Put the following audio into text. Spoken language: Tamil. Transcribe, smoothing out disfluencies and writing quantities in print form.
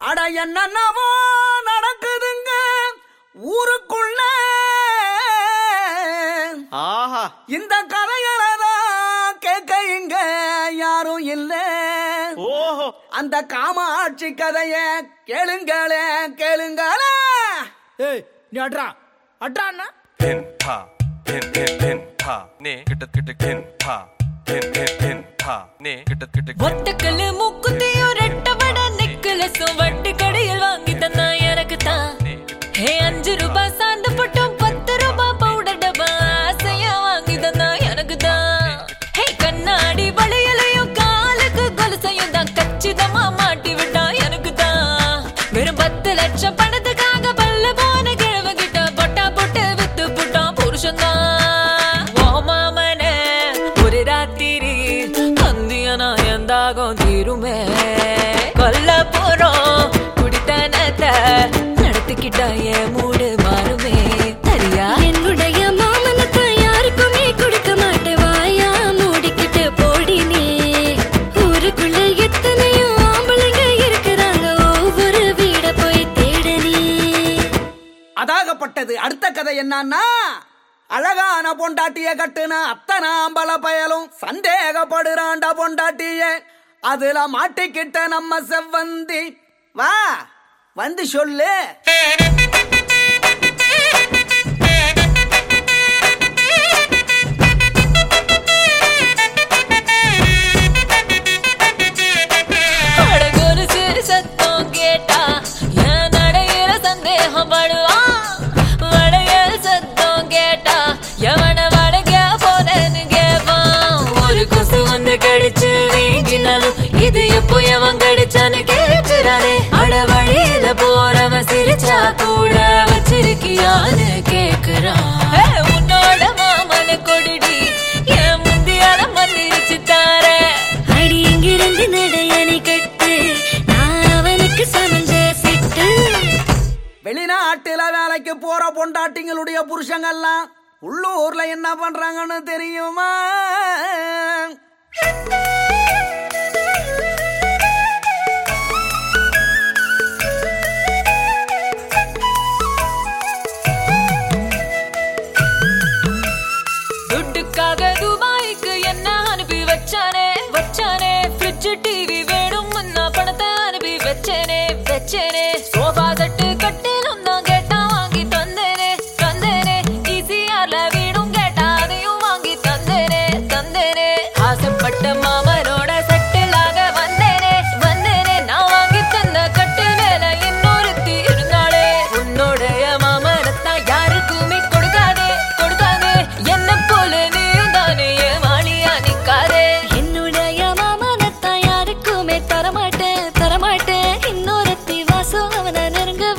அட என்னவோ நடக்குதுங்க ஊருக்குள்ள. ஆஹா, இந்த கதைகளதான் கேட்க இங்க யாரும் இல்ல. ஓஹோ, அந்த காமாட்சி கதைய கேளுங்களே கேளுங்களே. ஏய் நீ அட்ரா அட்ரா அண்ணா. pin pa pin pin pin pa ne கிட்ட pin pa pin pin pin pa ne கிட்ட ஒட்டக்கல்லு மூக்குத்தியும் ரெட்டவட நெக்லஸும் வட்டி கடையில் வாங்கி தந்தா எனக்கு தான். ஹே 5 ரூபாய் சாந்து போட்டும் 10 ரூபாய் பவுடர் டப்பா ஆசையா வாங்கி தந்தா எனக்கு தான். ஹே கண்ணாடி வளையலையும் காலுக்கு கொலுசையும் தான் கச்சிதமா மாட்டி விட்டா எனக்கு தான். வெறும் 10 லட்சம் பணத்துக்காக பல்ல போன கிழவ கிட்ட பொட்டா போட்டு வித்து புட்டான் புருஷன் தான். ஓ மாமனே ஒரு ராத்திரி கந்தியனா எந்தாகும் தீருமே. கொல்ல போறோம் குடித்தனத்தை நடத்திக்கிட்டா என் மூடு மாறுமே. சரியா? என்னுடைய மாமனத்தை யாருக்குமே கொடுக்க மாட்டேன். வாயா மூடிக்கிட்டு போடினே. ஊருக்குள்ள எத்தனையோ ஆம்பளைங்க இருக்கிறாங்க. ஒவ்வொரு வீட போய் தேடனே. அதாகப்பட்டது. அடுத்த கதை என்னன்னா, அழகான பொண்டாட்டிய கட்டுன அத்தனை ஆம்பள பயலும் சந்தேகப்படுறாண்டா பொண்டாட்டிய. அதுல மாட்டிக்கிட்ட நம்ம செவ்வந்தி. வா வந்து சொல்லு. ஒரு சிறு சத்தம் கேட்டா என் நடையில சந்தேகம் படுவான். வளையல் சத்தம் கேட்டா எவன வடங்க போனேன்னு கேட்பான். ஒரு கொசு வந்து கடிச்சு வீங்கினாலும் இது எப்போ எவன் கடிச்சான்னு கேட்கிறானே. அட வழியில போறவன் சிரிச்சா கூட வச்சிருக்கியான்னு கேக்குறான். உன்னோட மாமன கொடிடி என் முந்தியால மந்திரிச்சு தார. அடி இங்கிருந்து நடையணை கட்டு. நான் அவனுக்கு சமஞ்ச சிட்டு. வெளிநாட்டுல வேலைக்கு போற பொண்டாட்டிங்களுடைய புருஷங்கள்லாம் உள்ளூர்ல என்ன பண்றாங்கன்னு தெரியுமா? துட்டுக்காக துபாய்க்கு என்ன அனுப்பி வச்சானே வச்சானே. ஃப்ரிட்ஜ் டிவி வேணும் நான் பணத்தை அனுப்பி வச்சேனே வச்சேனே. சோஃபா செட்டு கட்டிலும் தான் கேட்டா வாங்கி தந்தேனே தந்தேனே. ஈசிஆர்ல வீடும் கேட்டா அதையும் வாங்கி தந்தேனே தந்தேனே. ஆசைப்பட்ட மாமனோட செட்டிலாக வந்தேனே வந்தேனே. நான் வாங்கி தந்த கட்டு மேல இன்னொருத்தி இருந்தாளே. உன்னோடைய மாமனத்தான் யாருக்குமே கொடுக்காதே கொடுக்காதே. என்ன போல நீயும் தானே வாணியா நிக்காதே. என்னுடைய மாமனத்தை யாருக்குமே தரமாட்டேன் தரமாட்டேன். இன்னொருத்தி வாசம் அவனை நெருங்க